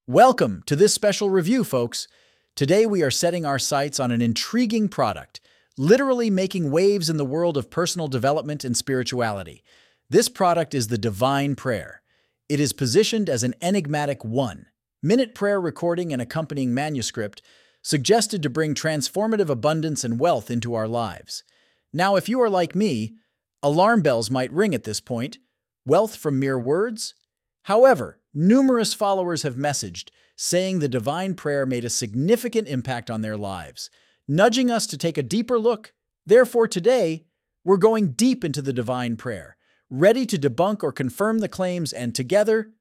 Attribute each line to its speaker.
Speaker 1: Welcome to this special review, folks. Today we are setting our sights on an intriguing product, literally making waves in the world of personal development and spirituality. This product is the Divine Prayer. It is positioned as an enigmatic one-minute prayer recording and accompanying manuscript suggested to bring transformative abundance and wealth into our lives. Now, if you are like me, alarm bells might ring at this point. Wealth from mere words? However, numerous followers have messaged, saying the Divine Prayer made a significant impact on their lives, nudging us to take a deeper look. Therefore, today, we're going deep into the Divine Prayer, ready to debunk or confirm the claims and together,